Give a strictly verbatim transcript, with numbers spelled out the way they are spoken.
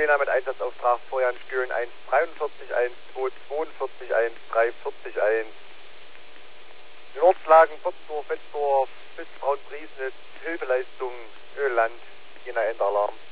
Jena mit Einsatzauftrag Vorjan Stühlen eins dreiundvierzig, eins zwei zweiundvierzig, eins drei vierzig, eins. In Ortslagen Potsdorf, Wetzdorf bis Braunpriesnitz, Hilfeleistung, Öland, Jena Endalarm.